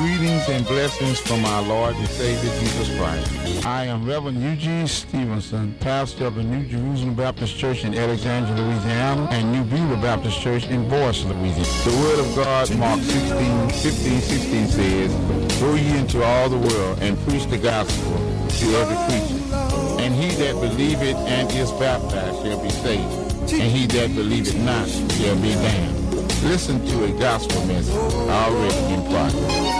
Greetings and blessings from our Lord and Savior Jesus Christ. I am Reverend Eugene Stevenson, pastor of the New Jerusalem Baptist Church in Alexandria, Louisiana, and New Beulah Baptist Church in Boyce, Louisiana. The Word of God, Mark 16 says, "Go ye into all the world and preach the gospel to every creature. And he that believeth and is baptized shall be saved, and he that believeth not shall be damned." Listen to a gospel message already in progress.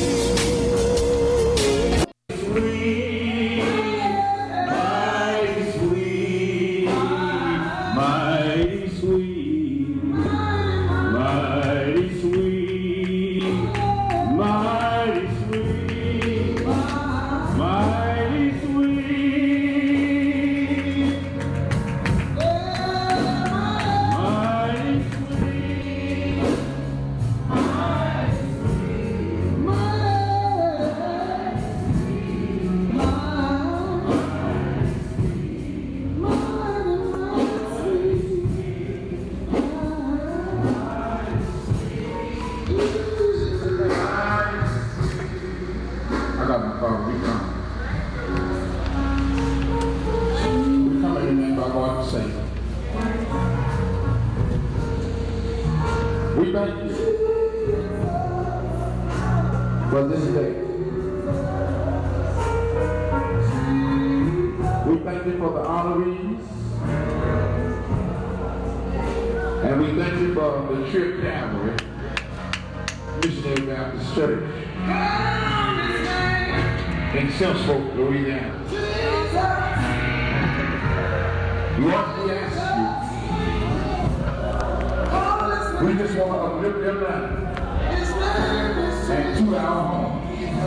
We thank you for this day. We thank you for the honorees. And we thank you for the Church Calvary Missionary Baptist Church in Silsboro, Louisiana. Lord, we ask you, we just want to uplift your name and to our home.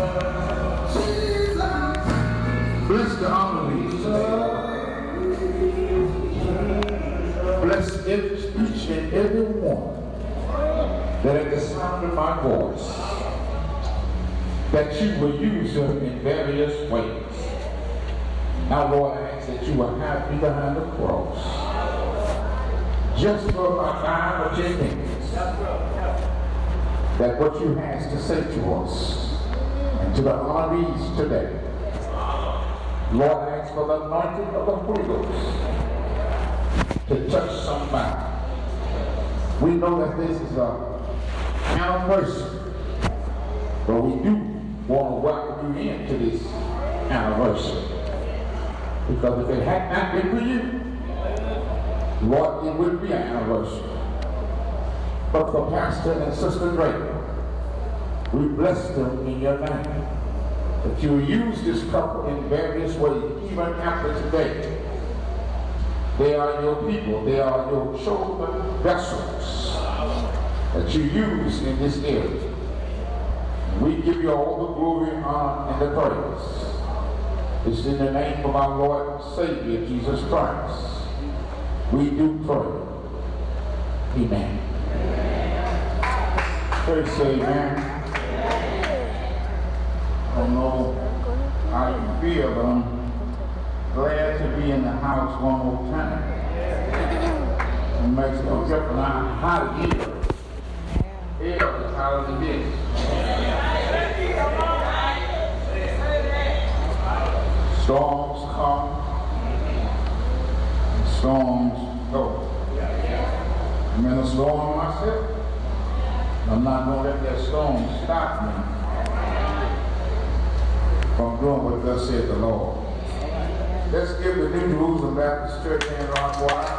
Bless the honorees today. Bless each and every one that at the sound of my voice, that you will use them in various ways. Now, Lord, I ask that you will hide me behind the cross, just for about 5 or 10 minutes, that what you have to say to us and to the honorees today, Lord, I ask for the anointing of the Holy Ghost to touch somebody. We know that this is an anniversary, but we do want to welcome you into this anniversary. Because if it had not been for you, Lord, it wouldn't be an anniversary. But for Pastor and Sister Draper, we bless them in your name. That you will use this couple in various ways, even after today. They are your people. They are your chosen vessels that you use in this area. We give you all the glory, honor, and the praise. It's in the name of our Lord and Savior, Jesus Christ, we do pray. Amen. First say amen. I don't know how you feel, but I'm glad to be in the house one more time. It makes no difference how to get it. Hell is hotter than this. Storms come, and storms go. I'm in a storm myself. I'm not going to let that storm stop me from doing what thus said the Lord. Let's give the New Jerusalem Baptist Church and Ron Boyle,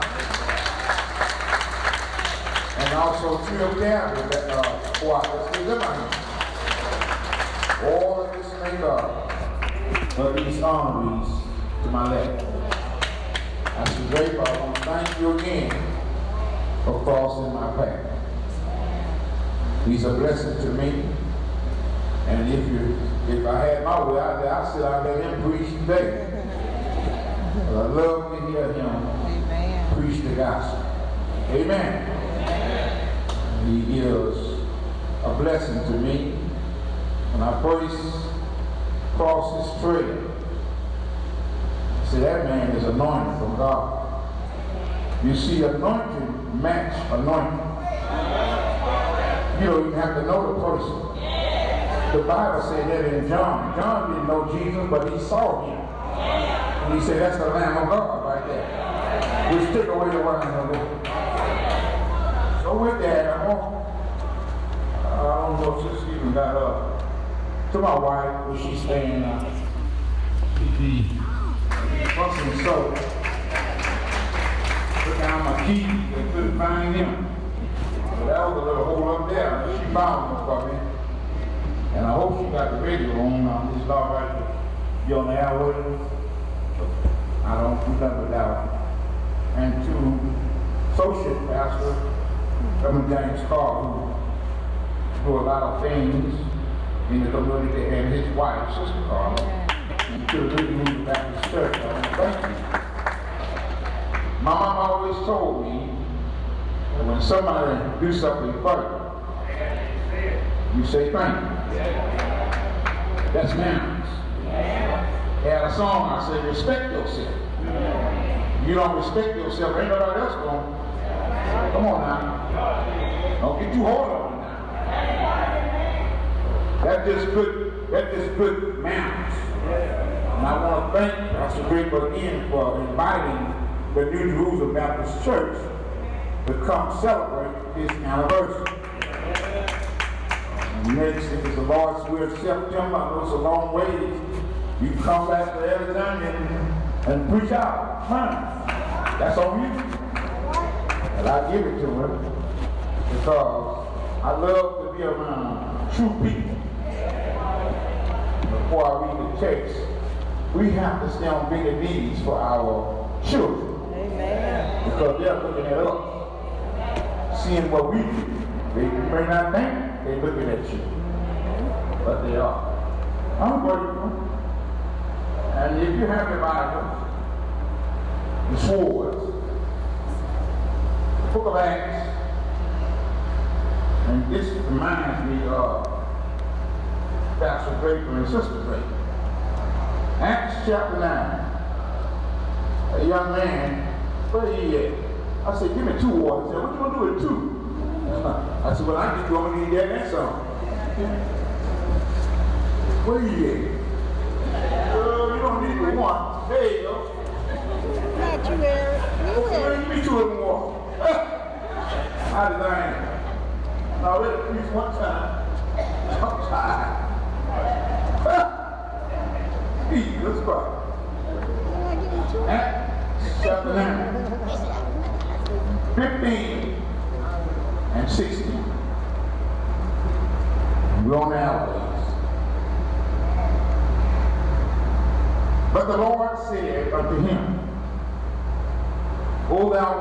and also Trio Calvary let's give them a hand. All of this make up of these honorees to my left. I said, Draper, I want to thank you again for crossing my path. He's a blessing to me. And if I had my way out there, I said I'd let him preach today. But I love to hear him preach the gospel. Amen. He is a blessing to me. And I praise cross his trail. See, that man is anointed from God. You see, anointing match anointing. You don't even have to know the person The Bible said that in John. John didn't know Jesus, but he saw him. And he said, that's the Lamb of God right there. Which took away the world of the world. So with that, I don't know if Sister even got up to my wife, where she's staying she fussing so. Took down my keys and couldn't find them. So that was a little hole up there. She found them for me. And I hope she got the radio on. This law right to be on the airways. I don't do nothing without it. And to associate pastor, Reverend James Carr, who do a lot of things in the community, and his wife, Sister Carr, and to the New Baptist Church. Thank you. My mom always told me that when somebody do something for you, you say thank you. That's manners. They had a song, I said, respect yourself. You don't respect yourself, ain't nobody else going. Come on now. Don't get too hard on it now. That's just good manners. And I want to thank Pastor Draper again for inviting the New Jerusalem Baptist Church to come celebrate his anniversary. And next, if it's the Lord's will, September, I know it's a long ways. You come back to Arizona and preach out. That's on you. And I give it to him because I love to be around true people. Before I read the text, we have to stay on bigger knees for our children. Amen. Because they're looking at us, seeing what we do. They may not think they're looking at you, but they are. I'm grateful. And if you have your Bible, the swords, the book of Acts, and this reminds me of Pastor Draper and Sister Draper. Acts chapter 9. A young man, where he at? I said, give me 2 waters. He said, what you gonna do with 2? I said, well, I just don't need that and some. Where you at? You don't need the 1. There you go. Got you, Eric. Give me 2 of them water. I designed it. Now let it preach one time. I'm tired. Let's go. Acts chapter 9, 15 and 16. We're on the outlays. But the Lord said unto him, Go thou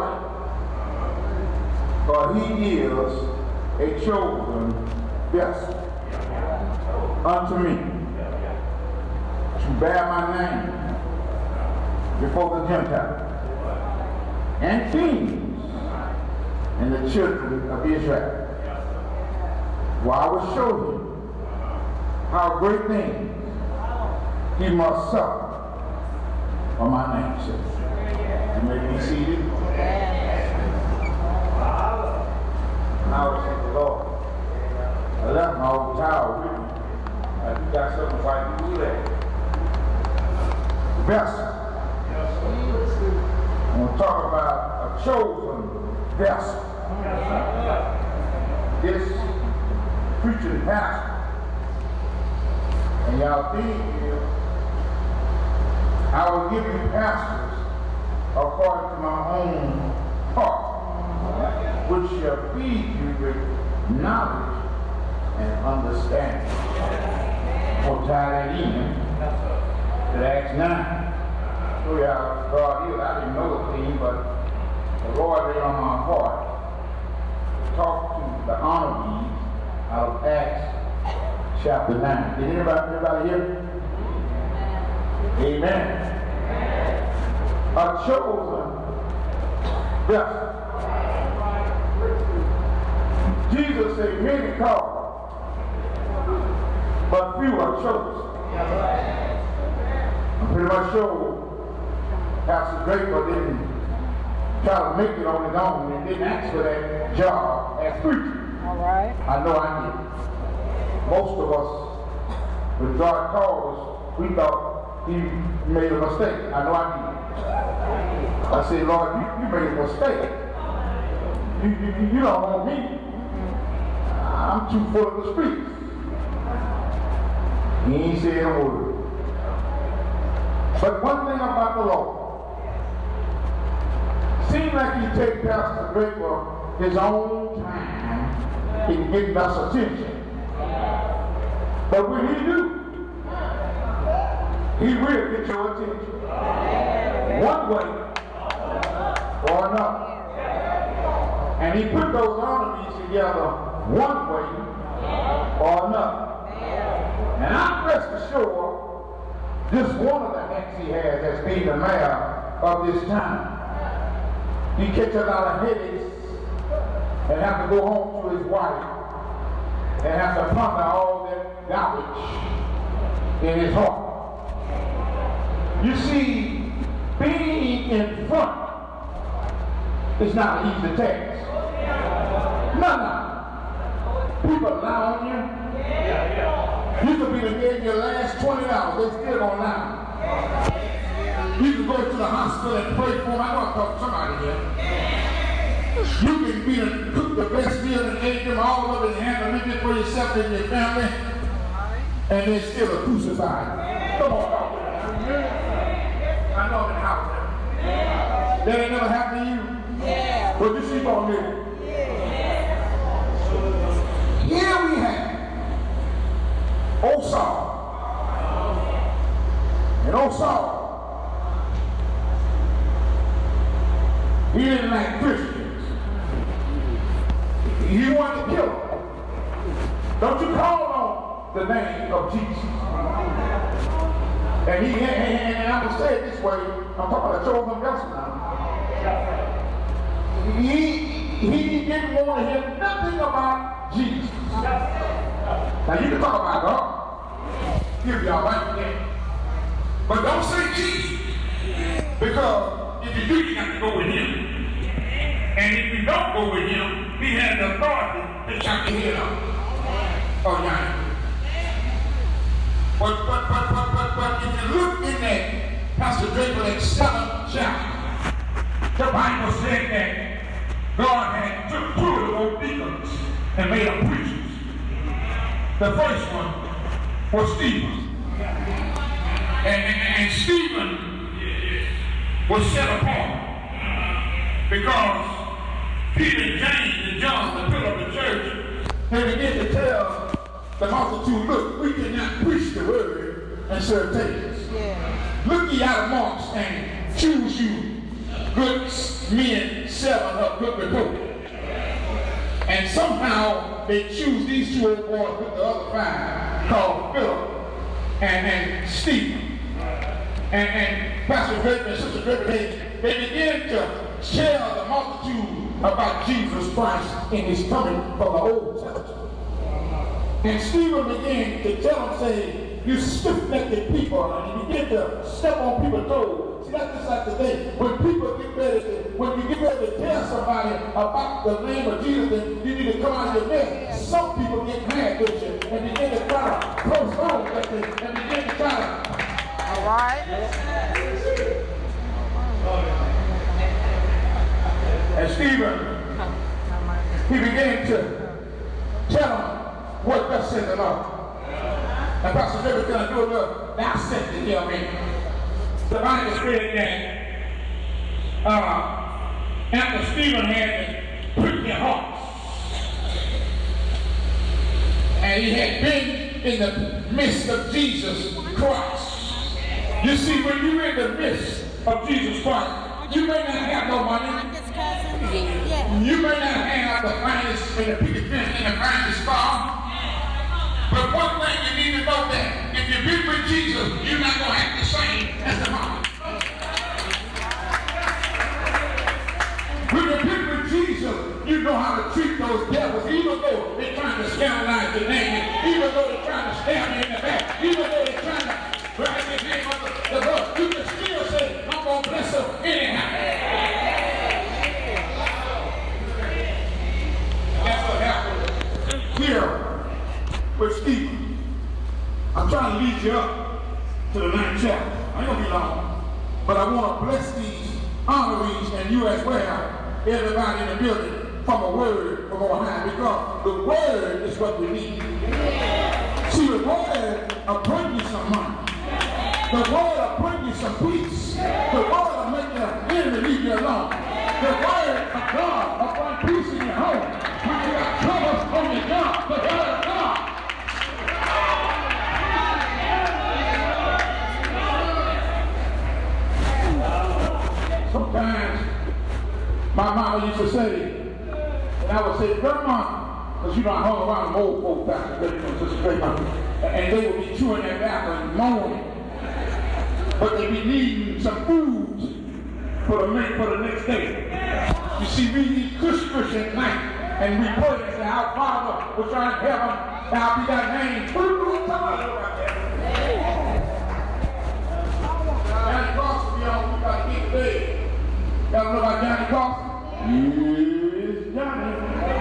way, for he is a chosen vessel unto me, to bear my name before the Gentiles and kings and the children of Israel. For I will show him how great things he must suffer for my name's sake. You may be seated. I was in the Lord. I left my old towel with me. I think got something like you do that. Vessel. I'm going to talk about a chosen vessel. This preaching pastor, and y'all think I will give you pastors according to my own heart, which shall feed you with knowledge and understanding. We'll tie that in to Acts 9. Show you how God is. I didn't know the thing, but the Lord laid on my heart to talk to the honorees out of Acts chapter 9. Did anybody hear? Amen. A chosen vessel. Jesus said, many called, but few are chosen. I'm pretty much sure Pastor Draper didn't try to make it on his own and didn't ask for that job as preacher. All right. I know I did. Most of us when God called us, we thought he made a mistake. I know I did. I said, Lord, you made a mistake. You don't want me. I'm too full of the streets. He ain't said a word. But one thing about the Lord, seems like he takes Pastor Draper his own time in getting us attention. But when he do, he will get your attention. One way or another. And he put those armies together one way or another. And I'm rest assured, just one of the acts he has as being the mayor of this town. He catches a lot of headaches and have to go home to his wife and have to ponder all that garbage in his heart. You see, being in front is not an easy task. No. People lie on you. You could be the dead your last 20 hours, they still gonna lie. You can go to the hospital and pray for them. I know I'm talking to somebody here. You can be the cook the best meal and ate them all of it and have a little bit for yourself and your family, and they're still a crucified. Come on, talk to me. I know I'm in the house. That ain't never happened to you. Yeah. But you see on me. Here we have old Saul. And old Saul, he didn't like Christians. He wanted to kill them. Don't you call on the name of Jesus. And I'm going to say it this way. I'm talking about a chosen vessel now. He didn't want to hear nothing about Jesus. Now you can talk about God. Give y'all right there. But don't say Jesus. Because if you do, you have to go with him. And if you don't go with him, he has the authority to chop your head off. Oh, yeah. But if you look in that Pastor Draper at 7th chapter, the Bible said that God had took 2 of the old deacons and made them preachers. The first one was Stephen. And Stephen was set apart because Peter, James, and John, the pillar of the church, they began to tell the multitude, look, we cannot preach the word and serve tables. Yeah. Look ye out amongst and choose you good men, 7 of good report. And somehow they choose these 2 old boys with the other 5 called Philip and Stephen. And Pastor Draper and Sister Draper, they began to tell the multitude about Jesus Christ in his coming from the Old Testament. And Stephen began to tell them, say, you stiff-necked people, and he began to step on people's toes. See, that's just like today. When people get ready to tell somebody about the name of Jesus, then you need to come out of your neck. Some people get mad with you and begin to try to postpone that thing and begin to try to. All right. And Stephen, he began to tell them what thus said the Lord. And Pastor David going to do a little dissect to tell me. The Bible said that after Stephen had to prick their hearts, and he had been in the midst of Jesus Christ. You see, when you're in the midst of Jesus Christ, you may not have no money. You may not have the finest and the picket fence and the finest car. But one thing you need to know that if you've been with Jesus, you're not going to act the same as the mama. When you've been with Jesus, you know how to treat those devils, even though they're trying to scandalize your name, even though they're trying to stab you in the back, even though they're trying to drag the name of the Lord, you can still say, I'm going to bless them anyhow. That's what happened here with Stephen. I'm trying to lead you up to the 9th chapter. I ain't gonna be long. But I want to bless these honorees and you as well, everybody in the building, from a word from on high, because the word is what we need. See, the word will bring you some money. The word will bring you some peace. The word will make your enemy leave you alone. The word of God will bring peace in your home. When you got troubles on your job, the word of God. Sometimes my mama used to say, and I would say, Grandma, because you know I hung around old folk back and they would be chewing their tobacco and moaning. But they be needing some food for the next day. You see, we eat Christmas at night, and we pray and say, our Father which art in heaven, thou be thy name. Johnny Carson be on, we got to eat today. Y'all know about Johnny Carson? Yes, Johnny.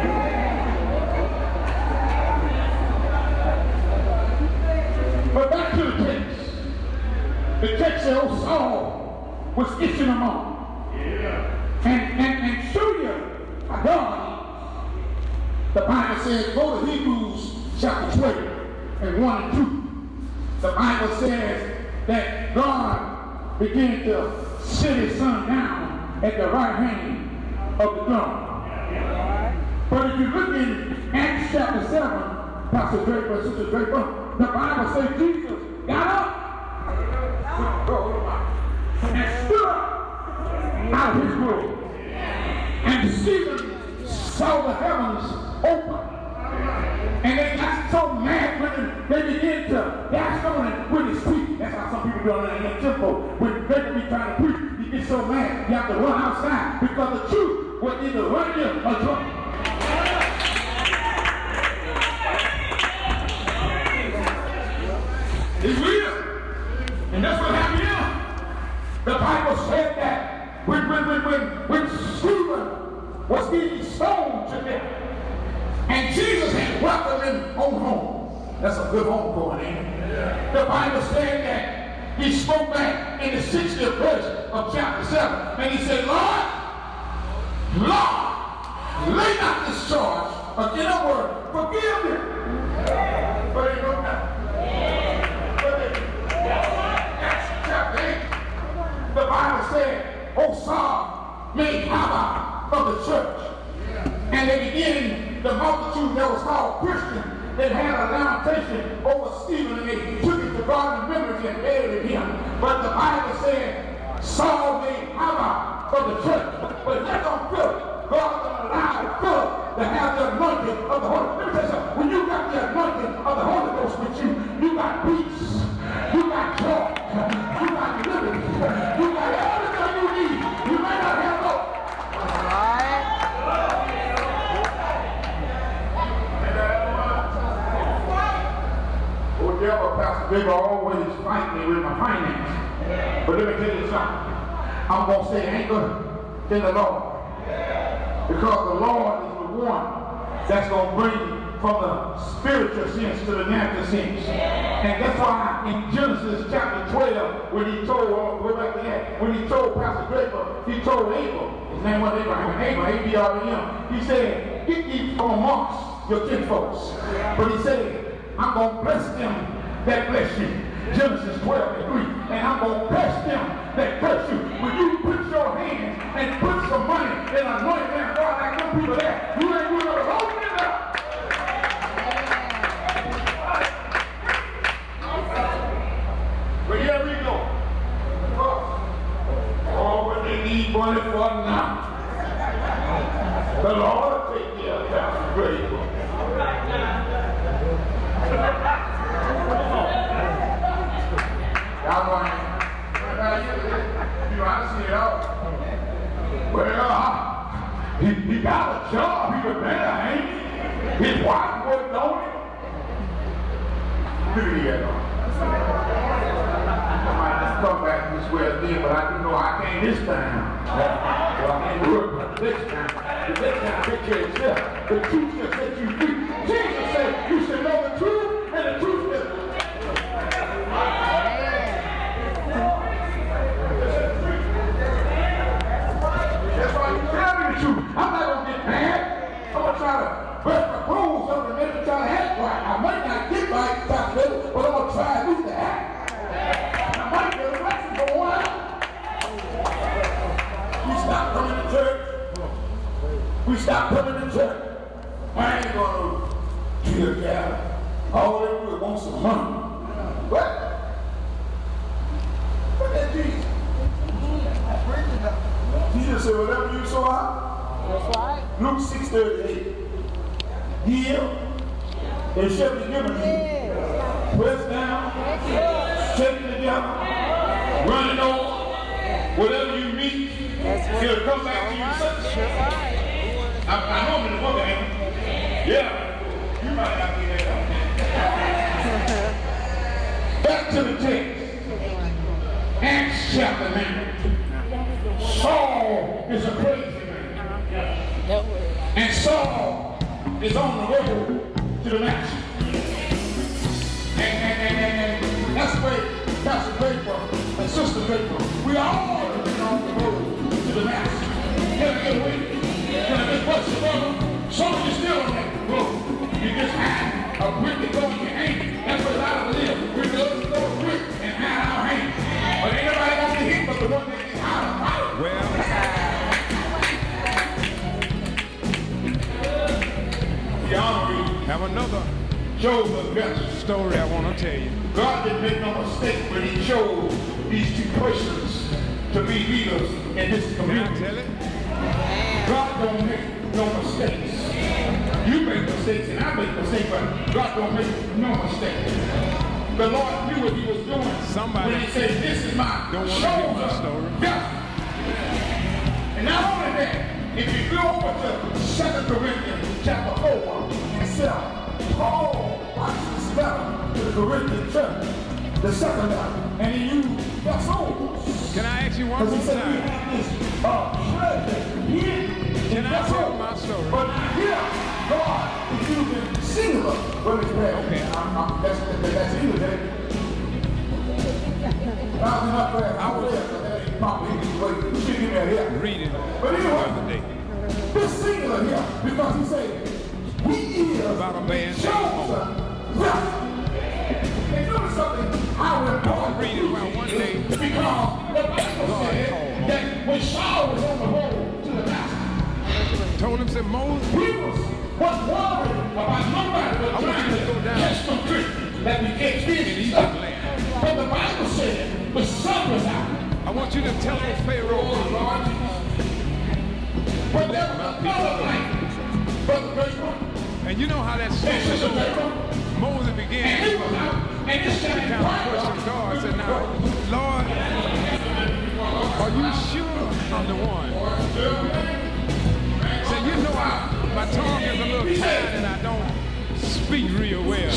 But back to the text. The text says, oh, Saul was itching them on. Yeah. And show you how God. The Bible says, go to Hebrews chapter 12 and 1 and 2. The Bible says that God began to sit his son down at the right hand of the throne. But if you look in Acts chapter 7, Pastor Draper, Sister Draper, the Bible says Jesus got up and stood up out of his glory. And Stephen saw the heavens open. And they got so mad when they began to dash on him with his feet. That's how some people do it in the temple. When they could be trying to preach, you get so mad, you have to run outside because the truth will either run you or drunk you. It's real. And that's what happened here. The Bible said that when Stephen was being stoned to death, and Jesus had welcomed him on home. That's a good home going in. Yeah. The Bible said that he spoke back in the 60th verse of chapter 7. And he said, Lord, lay not this charge. In other words, forgive them. But they don't know. Acts chapter 8, the Bible said, O Saul made havoc of the church. And they began, the multitude that was called Christian, they had a lamentation over Stephen and they took it to God in memory and buried him. But the Bible said Saul made havoc of the church. But that don't feel it. God don't allow Philip to have the anointing of the Holy Ghost. Let me tell you something. When you got the anointing of the Holy Ghost with you, you got peace, you got joy, you got liberty, you got everything you need. You may not have no. Devil, Pastor Big, always fight me with my finances. But let me tell you something. I'm going to stay anchored in the Lord. Because the Lord is the one that's going to bring from the spiritual sense to the natural sense. And that's why in Genesis chapter 12, when he told, go back to that, when he told Pastor Draper, he told Abel, his name was Abraham, A-B-R-A-M, he said, get ye from amongst your kinfolks. But he said, I'm going to bless them that bless you. Genesis 12 and 3. And I'm going to bless them that curse you. When you put your hands and put some money and anoint them, God, like some people there, you ain't going to open it up. But here we go. Oh, what they need money for now. The Lord will take care of that. Great. Y'all want you I see it all. Well, he got a job, he was better, ain't he? His wife wasn't on it. Look at that. I might just come back this way again, but I do know I can't this time. Well, I can't work this time. The next time, take care of yourself. The truth shall set you free. Jesus said, you should know the truth, and the truth is Yeah. All they do is want some money. What? Look at Jesus. Jesus said, whatever you sow out. That's right. Luke 6:38. Give, it shall be given to you. Press down, take it together, run it over. Whatever you meet, it'll come back to you. I know I'm in the book, ain't I? Yeah. You might not be there. Back to the text. Acts chapter 9. Saul is a crazy man. And Saul is on the road to the master. And that's the way Pastor Draper and Sister Draper, we all have been on the road to the master. Can I get a witness? Can I just bust your brother? Some of you still on that road. You just hide a brick that goes in your hand. That's what I live. We're going to go a brick and hide our hand. But ain't nobody got to hit but the one that gets hide of fire. Well, have another story I want to tell you. God didn't make no mistake when he chose these two persons to be leaders in this community. Can I tell it? God don't make no mistakes. You make mistakes and I make mistakes, but God don't make no mistakes. The Lord knew what he was doing. Somebody when he said, this is my don't want to hear my chosen story. vessel. And not only that, if you go over to 2 Corinthians chapter 4 and 7, Paul writes this letter to the Corinthian church, the second letter, and he used vessels. Can I ask you one more Because he said, we time? have this treasure hidden Can in I tell vessels. my story? But here, God is using singular. What is that? Okay. That's English. I was up there. I was there. Probably wait. She give me a hit. Reading But the other anyway, day this singular here, because he said, we is about a man named chosen vessel. And notice something, how important reading well one day. because the Bible said that when Saul was on the road to the master, told him, said, Moses, he was worried about nobody but trying to catch some trick that we can't in finish. Egypt land. But the Bible said the sun was out. I want you to tell old Pharaoh, But there was another night. But the first one, and you know how that and Sister story goes. Jacob, Moses and began he was out, and this to time kind of question God. I said, now, Lord, are you sure I'm the one? Said, you know, my tongue is a little tired and I don't speak real well.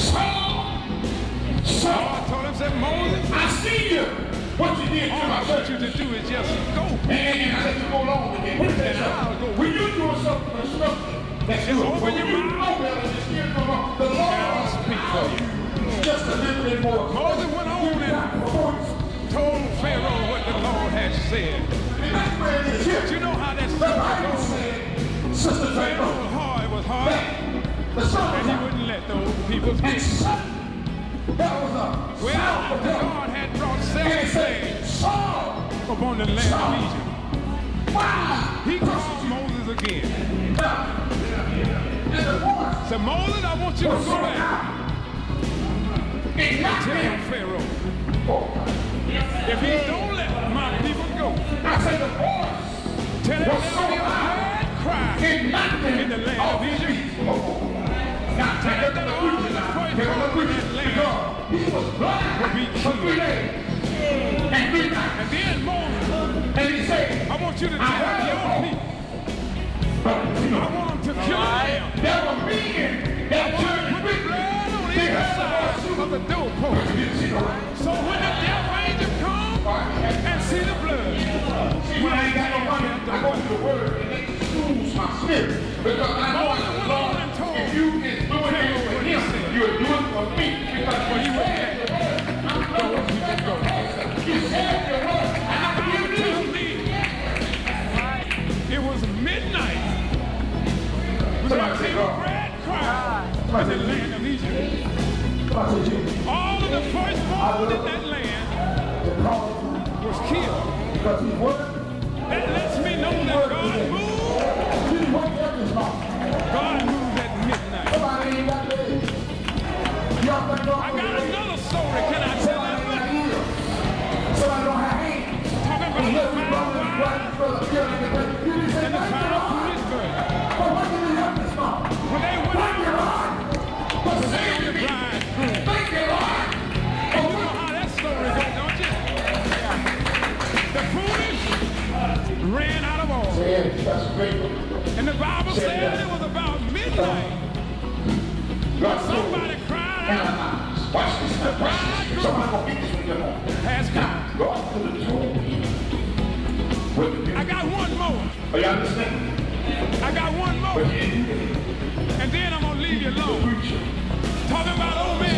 God told him, said, Moses, I see you. What you did to all my I want church. you to do is just go. And I let you go along with it. And I'll go When with you're doing something constructive, that's Just good. open When your you mouth. know better than skin from up, the Lord And I'll speak for you. just a little bit more. Moses went on and told Pharaoh what the Lord had said. And that's where it is here. But you know how that The story Bible goes. said, Sister Pharaoh Jacob, was hard, the sun and was he out. wouldn't let those people And speak. suddenly, there was a Well, sound after of heaven. God had brought And seven it said, plagues Saul, upon the land of Egypt, why? he called Moses again. And the voice Said, Moses, I want you to was go so back loud. It and knocked tell him. Pharaoh, Oh. if he don't let my people go, I said the voice tell him was there'll so be a loud. bad cry. It knocked him In the land off of his Egypt. feet. Oh. Now take Tell it to that the all preacher the now. first Take it to the born in preacher. that land Because he was blind will be for 3 killed. days and 3 nights. And then Moses, And he said, I want you to I tell heard your the people, but you I know, want them to kill them. there were men that turned Put the quickly. blood on They either heard the side voice. of the doorpost. You didn't see no light. So when the death angel come and see the blood, See, when I ain't got no money, I go to the word and it soothes my spirit. Because I know Moses the went on Lord, and told if you is doing it for him, you're doing it for me. Because when you said the word, I'm going to go. You said the word, and I believe you. tell me it was midnight when Somebody the say, people God. cried in the land of Egypt. I said, Jesus, All of the firstborn in that land the call was killed. because he's working. That lets me know that God moved. He's working every spot. God moved at midnight. Somebody ain't got legs. I got another story. Can I tell it? Somebody don't have hands. Talking about the five wives and the five foolish virgins. But what did he help this mom? When they went Thank you, Lord. For to saving the me. bridegroom. Thank you, Lord. And you know how that story goes, don't you? The foolish ran out of oil. That's great. And the Bible said it was about midnight. Somebody cried out, Watch this. Watch this. Somebody gonna get this when you're home. has come. God could have told me what to do. I got one more. Are you understand? I got one more. But he didn't get it. And then I'm going to leave you The alone. preacher. Talking about old man.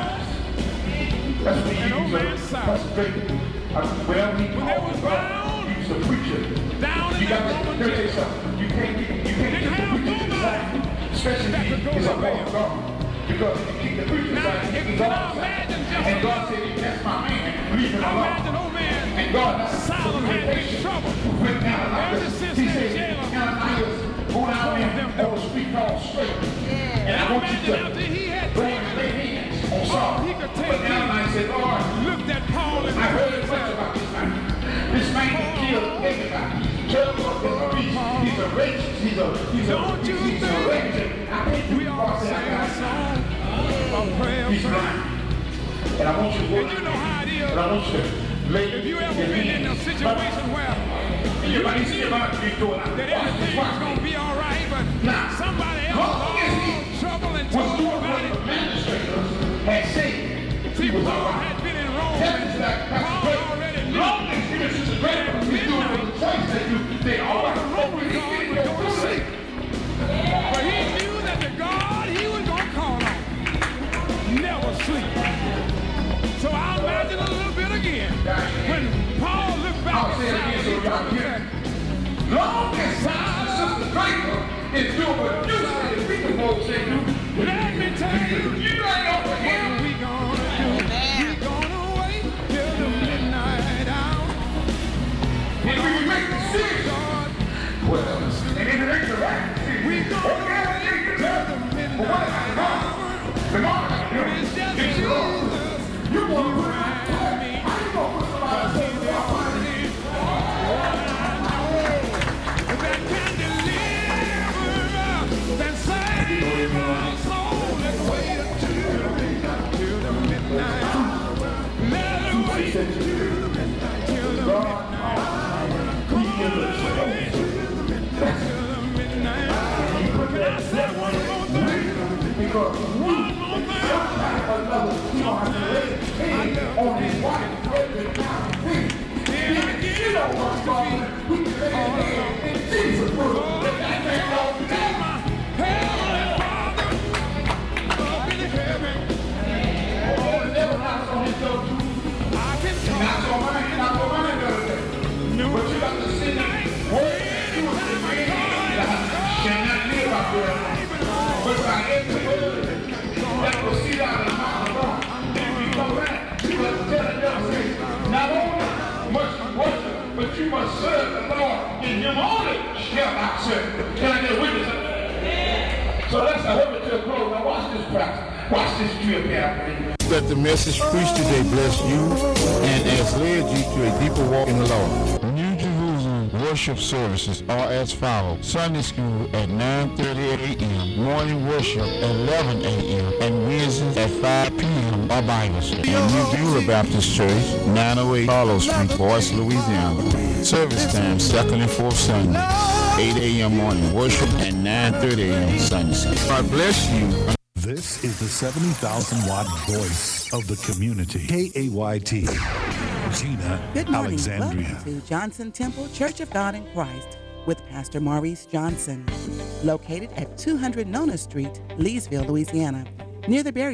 That's what he An old used. man south. That's great. Whenever he When they was called, bound he was a preacher. down in You got that to Roman tell you jail. something. You can't get the Didn't have preacher to nobody side. Especially that could if go he's a to boy jail. of God. Because if you keep the preacher Now, side, if he's you God's can side. imagine just And God said, that's my man. Leave him I alone. imagine old man And God has Silas had been in trouble. With Ananias. Ever since He that said, jailer Ananias, go down there on the street called straight. And I want you imagine to after he had go and lay hands on Saul. he could But take Ananias said, Lord, looked at Paul and I heard much about this man. This man can kill everybody. Terrible as a beast. He's a racist. He's a racist. I can't do we all process sang a like song of prayer. He's right. And I want you to go And you know how it is. and I want you to lay If you ever your been in a hands. situation where Everybody see about to be doing out. that Watch this, everything watch was going this. to be all right, but Now, somebody else long was as he in trouble and was told doing about what it. the administrators had said, See, he was Paul all right. had been in Rome. That is like Paul Pastor already Greg. knew. Long as he was just great, he's doing what the church they do. They all right. The Roman He guard didn't would go go to through sleep. it. But he knew that the God he was going to call on never sleep. So I'll imagine a little bit again. When Paul looked back I'll at say it again Silas, so he y'all told hear him, it. Long as Sister Draper is doing what you say the people folks say do, let me tell you, you ain't over what here. we gonna do? We gonna wait till the midnight hour. And we can make decisions. God, Well, and if it ain't the right decision, we gonna okay, I wait think it's till right. the But what midnight about the hour. God? The God got to do it. It's just It's the Lord. Jesus, You want to you put and me. how you gonna put somebody else in your body? That can deliver and save my soul. Let's wait till the midnight. Let it wait till the midnight. Till the midnight. Come on, let's wait till the midnight. Can I say one more thing? Because One more thing. another, you don't have to lay hands on his wife every time we you don't want to fall. We can lay hands in Jesus' word. Let that thing go today. Heavenly Father, up in heaven, Oh, the devil knocks on his door too. I can Knocks talk. on mine, knocks on mine the other day. No. But you got to sit there. Word that you was in the cannot live out there. But by every word that will see out of the mouth of God, if you come back, you must tell the devil, say, not only must you worship, but you must serve the Lord. In him only shall I serve. Can I get a witness? So let's hurry to a close. Now watch this practice. Watch this drill here. That the message preached today bless you and has led you to a deeper walk in the Lord. New Jerusalem worship services are as follows. Sunday school at 9:30 a.m., morning worship at 11 a.m., and Wednesdays at 5 p.m. are Bible study. And New Beulah Baptist Church, 908 Carlos Street, Boyce, Louisiana. Service time, second and fourth Sunday, 8 a.m. morning worship and 9:30 a.m. Sunday school. God bless you. This is the 70,000-watt voice of the community. KAYT. Gina Good morning. Alexandria. Welcome to Johnson Temple Church of God in Christ with Pastor Maurice Johnson, located at 200 Nona Street, Leesville, Louisiana, near the Berry